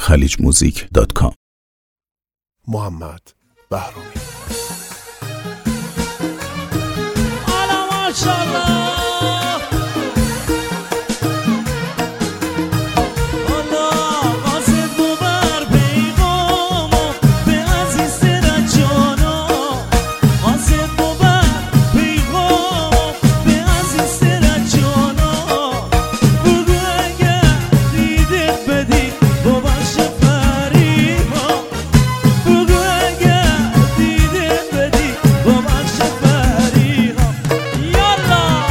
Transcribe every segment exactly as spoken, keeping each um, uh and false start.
خلیج موزیک دات کام. محمد بهرامی. آلا ماشالله Yalla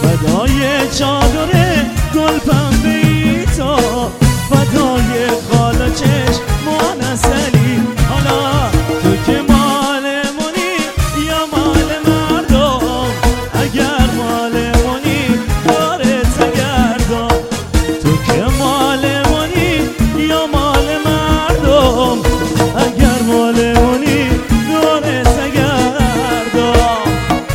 فدای چادر گل پنبه‌ای تو، فدای خال و چشمان عسلی. حالا تو که مالمونی یا مال مردم، اگر مالمونی دارت گردم. تو که مالمونی یا مال مردم، اگر مالمونی دارت گردم.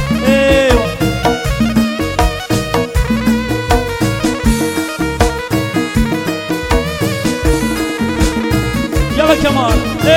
یا کمال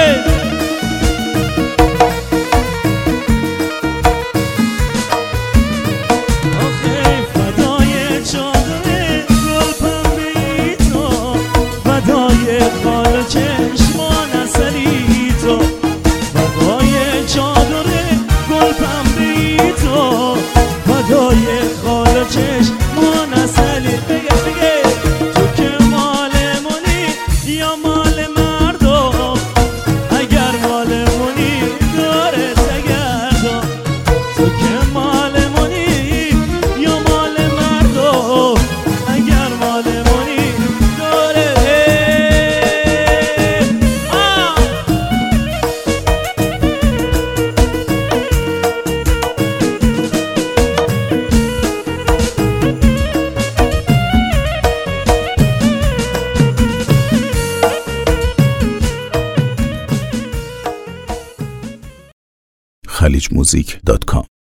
آخه فدای چادر گل پنبه‌ای تو، فدای خال و چشمان عسلی تو، فدای چادر گل پنبه‌ای تو، فدای خال و چشمان عسلی. بگه بگه تو که مالمونی یا مال مردم، اگر مالمونی دارت گردم. تو که مالمونی یا مال مردم، اگر مالمونی داره. آه خلیج موزیک دات کام